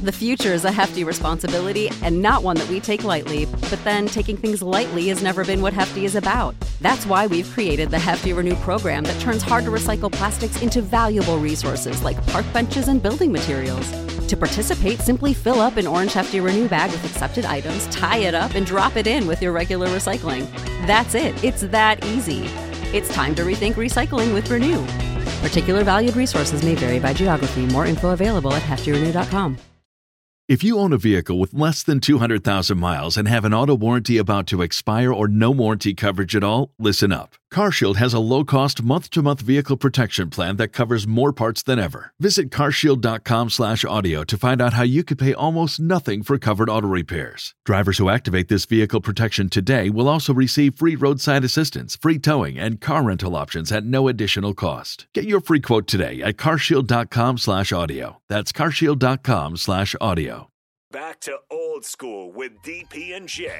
The future is a hefty responsibility and not one that we take lightly, but then taking things lightly has never been what Hefty is about. That's why we've created the Hefty Renew program that turns hard-to-recycle plastics into valuable resources like park benches and building materials. To participate, simply fill up an orange Hefty Renew bag with accepted items, tie it up, and drop it in with your regular recycling. That's it. It's that easy. It's time to rethink recycling with Renew. Particular valued resources may vary by geography. More info available at heftyrenew.com. If you own a vehicle with less than 200,000 miles and have an auto warranty about to expire or no warranty coverage at all, listen up. CarShield has a low-cost month-to-month vehicle protection plan that covers more parts than ever. Visit carshield.com/audio to find out how you could pay almost nothing for covered auto repairs. Drivers who activate this vehicle protection today will also receive free roadside assistance, free towing, and car rental options at no additional cost. Get your free quote today at carshield.com/audio. That's carshield.com/audio. Back to old school with DP and J.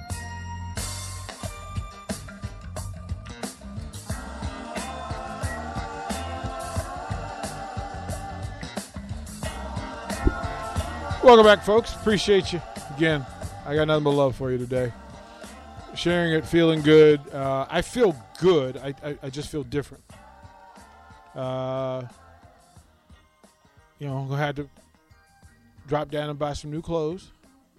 Welcome back, folks. Appreciate you. Again, I got nothing but love for you today. Sharing it, feeling good. I feel good. I just feel different. I had to drop down and buy some new clothes.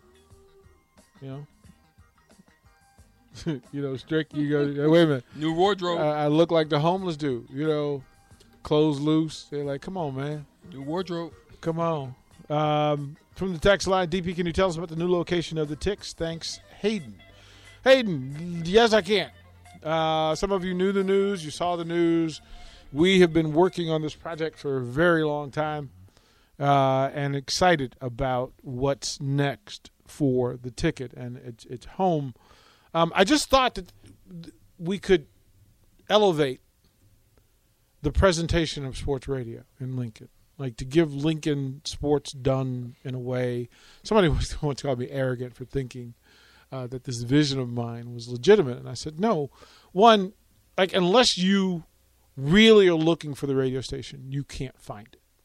Strict, you go, wait a minute. New wardrobe. I look like the homeless dude, clothes loose. They're like, come on, man. New wardrobe. Come on. From the text line, DP, can you tell us about the new location of the Ticks? Thanks, Hayden. Hayden, yes, I can. Some of you knew the news. You saw the news. We have been working on this project for a very long time and excited about what's next for the Ticket and its home. I just thought that we could elevate the presentation of sports radio in Lincoln. Like to give Lincoln sports done in a way. Somebody once called me arrogant for thinking that this vision of mine was legitimate. And I said, no. One, unless you really are looking for the radio station, you can't find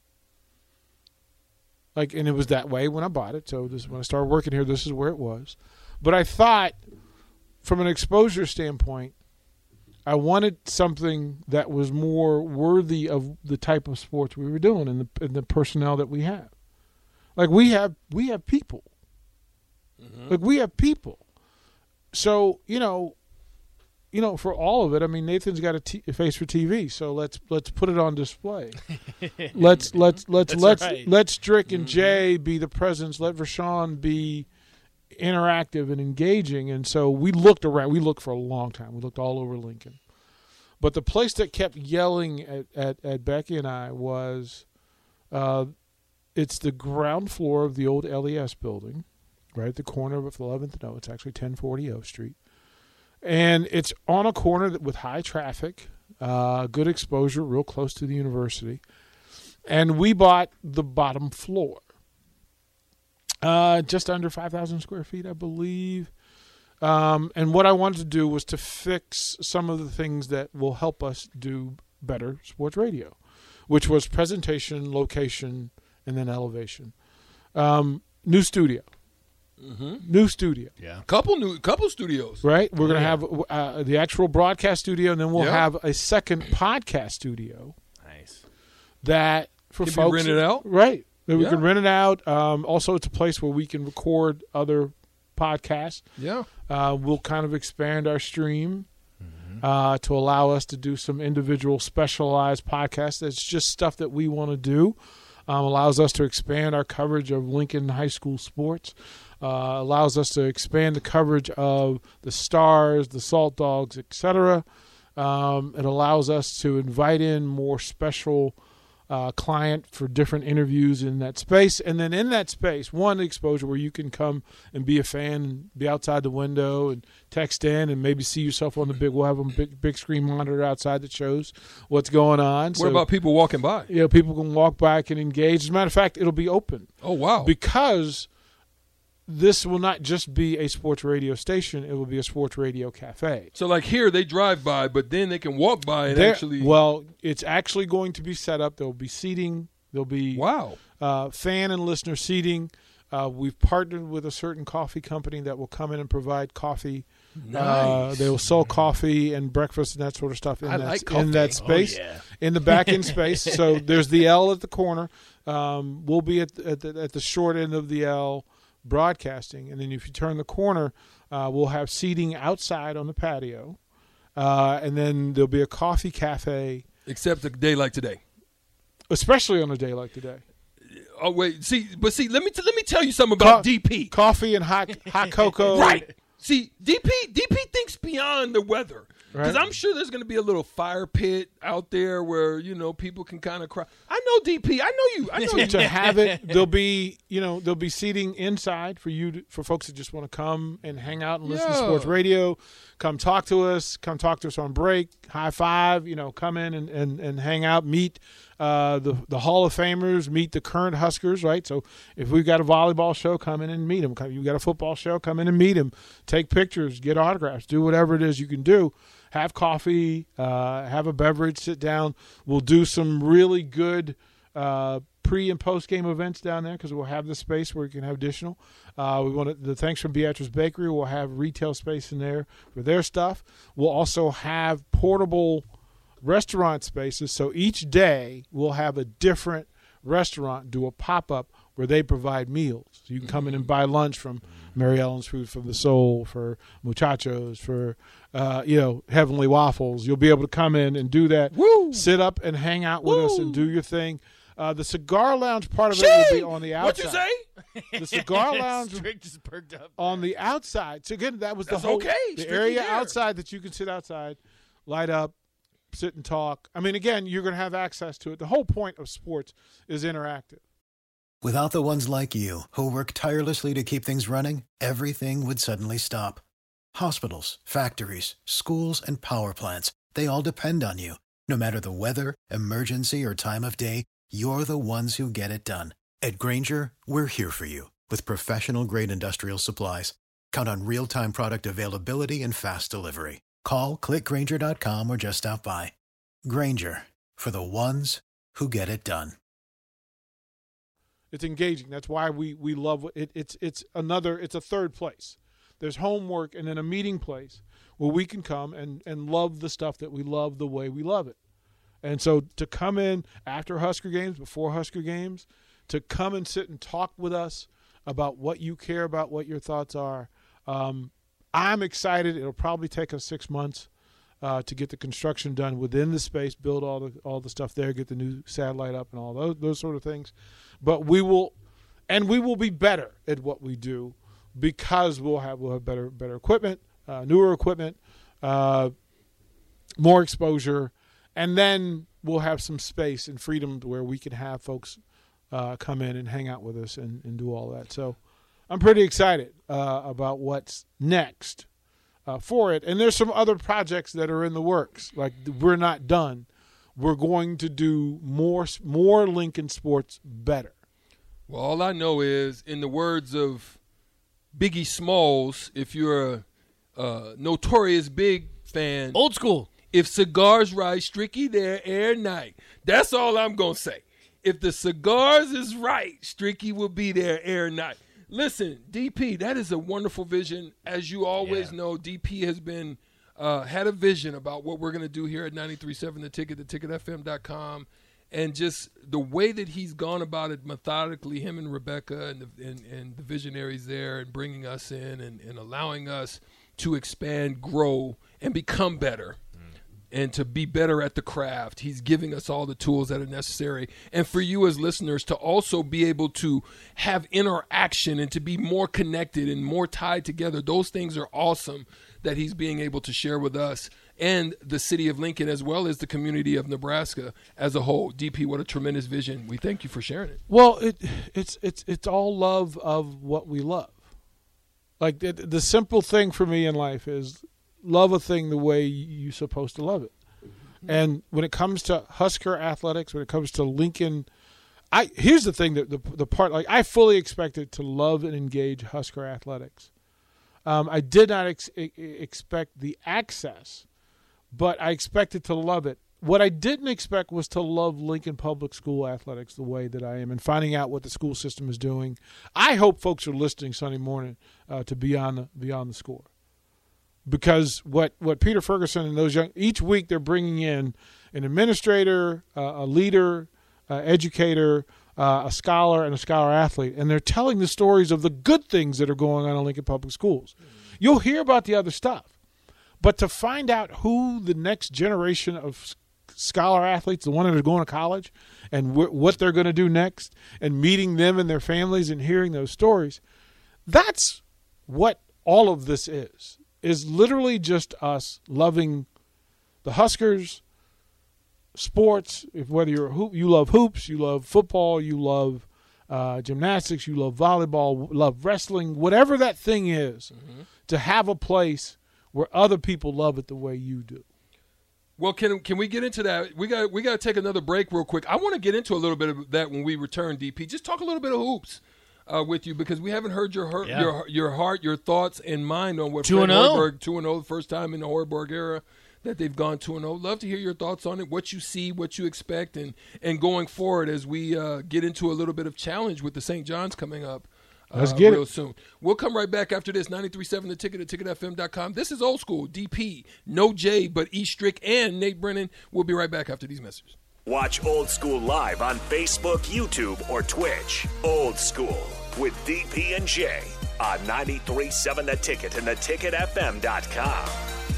it. And it was that way when I bought it. So when I started working here, this is where it was. But I thought from an exposure standpoint, I wanted something that was more worthy of the type of sports we were doing and the personnel that we have. We have people. Mm-hmm. We have people. So, for all of it, I mean, Nathan's got a face for TV, so let's put it on display. let's Strick and Jay be the presence. Let Vershawn be interactive and engaging. And so we looked around. We looked for a long time. We looked all over Lincoln. But the place that kept yelling at Becky and I was it's the ground floor of the old LES building, right at the corner of 11th. No, it's actually 1040 O Street. And it's on a corner with high traffic, good exposure, real close to the university. And we bought the bottom floor. Just under 5,000 square feet, I believe. And what I wanted to do was to fix some of the things that will help us do better sports radio, which was presentation, location, and then elevation. New studio. Mm-hmm. New studio. Yeah. Couple studios. Right? We're going to have the actual broadcast studio, and then we'll have a second podcast studio. Nice. That for can folks. Be rented out? Right. That we can rent it out. Also, it's a place where we can record other podcasts. Yeah. We'll kind of expand our stream to allow us to do some individual specialized podcasts. That's just stuff that we want to do. Allows us to expand our coverage of Lincoln High School sports. Allows us to expand the coverage of the Stars, the Salt Dogs, etc. It allows us to invite in more special client for different interviews in that space. And then in that space, one exposure where you can come and be a fan and be outside the window and text in and maybe see yourself on the we'll have a big screen monitor outside that shows what's going on. What about people walking by? People can walk by, can engage. As a matter of fact, it'll be open. Oh, wow. Because this will not just be a sports radio station. It will be a sports radio cafe. So here they drive by, but then they can walk by and actually. Well, it's actually going to be set up. There'll be seating. There'll be fan and listener seating. We've partnered with a certain coffee company that will come in and provide coffee. Nice. They will sell coffee and breakfast and that sort of stuff in that space, in the back end space. So there's the L at the corner. We'll be at the short end of the L broadcasting, and then if you turn the corner, we'll have seating outside on the patio, and then there'll be a coffee cafe. Except a day like today. Especially on a day like today. Oh wait, let me tell you something about DP. Coffee and hot cocoa. Right. See, DP thinks beyond the weather. Because Right. I'm sure there's going to be a little fire pit out there where, people can kind of cry. I know DP. I know you. To have it, there'll be seating inside for folks that just want to come and hang out and listen to sports radio. Come talk to us on break, high five, come in and hang out, meet the Hall of Famers, meet the current Huskers, right? So if we've got a volleyball show, come in and meet them. You've got a football show, come in and meet them. Take pictures, get autographs, do whatever it is you can do. Have coffee, have a beverage, sit down. We'll do some really good pre- and post-game events down there because we'll have the space where you can have additional. We want the thanks from Beatrice Bakery. We'll have retail space in there for their stuff. We'll also have portable restaurant spaces. So each day we'll have a different restaurant do a pop-up where they provide meals. So you can come in and buy lunch from Mary Ellen's Food from the Soul, for Muchachos, for Heavenly Waffles. You'll be able to come in and do that. Woo! Sit up and hang out with us and do your thing. The cigar lounge part of it will be on the outside. What'd you say? The cigar lounge Strick just perked up. on the outside. So again, that was That's the whole okay. the Strictly area there. outside that you can sit outside, light up, sit and talk. I mean, again, you're going to have access to it. The whole point of sports is interactive. Without the ones like you, who work tirelessly to keep things running, everything would suddenly stop. Hospitals, factories, schools, and power plants, they all depend on you. No matter the weather, emergency, or time of day, you're the ones who get it done. At Grainger, we're here for you with professional-grade industrial supplies. Count on real-time product availability and fast delivery. Call, click Grainger.com, or just stop by. Grainger, for the ones who get it done. It's engaging. That's why we love it. It's a third place. There's homework and then a meeting place where we can come and love the stuff that we love the way we love it. And so to come in after Husker games, before Husker games, to come and sit and talk with us about what you care about, what your thoughts are. I'm excited. It'll probably take us 6 months to get the construction done within the space, build all the stuff there, get the new satellite up and all those sort of things. But we will be better at what we do because we'll have better equipment, newer equipment, more exposure, and then we'll have some space and freedom where we can have folks come in and hang out with us and do all that. So I'm pretty excited about what's next for it. And there's some other projects that are in the works. Like, we're not done. We're going to do more Lincoln sports better. Well, all I know is, in the words of Biggie Smalls, if you're a Notorious Big fan, Old school. if cigars right, Stricky there air night. That's all I'm going to say. If the cigars is right, Stricky will be there air night. Listen, DP, that is a wonderful vision. As you always know, DP has been had a vision about what we're going to do here at 93.7 The Ticket, theticketfm.com, and just the way that he's gone about it methodically, him and Rebecca and the visionaries there, and bringing us in and allowing us to expand, grow, and become better. And to be better at the craft. He's giving us all the tools that are necessary. And for you as listeners to also be able to have interaction and to be more connected and more tied together. Those things are awesome that he's being able to share with us and the city of Lincoln, as well as the community of Nebraska as a whole. DP, what a tremendous vision. We thank you for sharing it. Well, it's all love of what we love. Like, the simple thing for me in life is love a thing the way you're supposed to love it. And when it comes to Husker athletics, when it comes to Lincoln, here's the thing, that the part, like, I fully expected to love and engage Husker athletics. I did not expect the access, but I expected to love it what I didn't expect was to love Lincoln Public School athletics the way that I am, and finding out what the school system is doing. I hope folks are listening Sunday morning to Beyond the Score, because what Peter Ferguson and those each week they're bringing in an administrator, a leader, educator, a scholar, and a scholar athlete, and they're telling the stories of the good things that are going on in Lincoln Public Schools. You'll hear about the other stuff, but to find out who the next generation of scholar athletes, the one that are going to college, and what they're going to do next, and meeting them and their families and hearing those stories, that's what all of this is literally just us loving the Huskers, sports, whether you love hoops, you love football, you love gymnastics, you love volleyball, love wrestling, whatever that thing is, to have a place where other people love it the way you do. Well, can we get into that? We got to take another break real quick. I want to get into a little bit of that when we return, DP. Just talk a little bit of hoops with you, because we haven't heard your heart, your thoughts, and mind on what Fred Hoiberg 2-0, the first time in the Hoiberg era that they've gone 2-0. Love to hear your thoughts on it, what you see, what you expect, and going forward as we get into a little bit of challenge with the St. John's coming up. Let's get real it soon. We'll come right back after this. 93.7 The Ticket at ticketfm.com. This is Old School. DP, no J, but E. Strick and Nate Brennan. We'll be right back after these messages. Watch Old School live on Facebook, YouTube, or Twitch. Old School with DP and J on 93.7 The Ticket and theticketfm.com.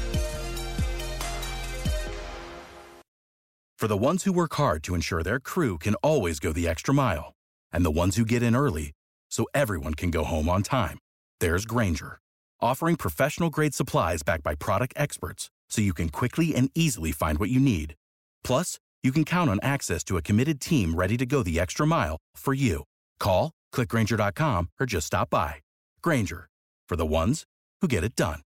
For the ones who work hard to ensure their crew can always go the extra mile, and the ones who get in early so everyone can go home on time, there's Grainger, offering professional-grade supplies backed by product experts so you can quickly and easily find what you need. Plus, you can count on access to a committed team ready to go the extra mile for you. Call, click Grainger.com, or just stop by. Grainger, for the ones who get it done.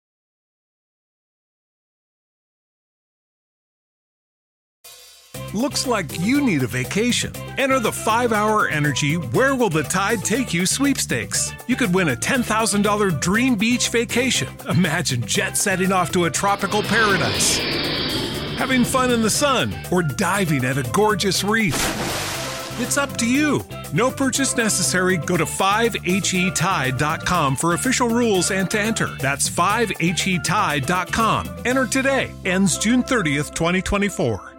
Looks like you need a vacation. Enter the 5-Hour Energy Where Will the Tide Take You sweepstakes. You could win a $10,000 dream beach vacation. Imagine jet setting off to a tropical paradise, having fun in the sun, or diving at a gorgeous reef. It's up to you. No purchase necessary. Go to 5HETide.com for official rules and to enter. That's 5HETide.com. Enter today. Ends June 30th, 2024.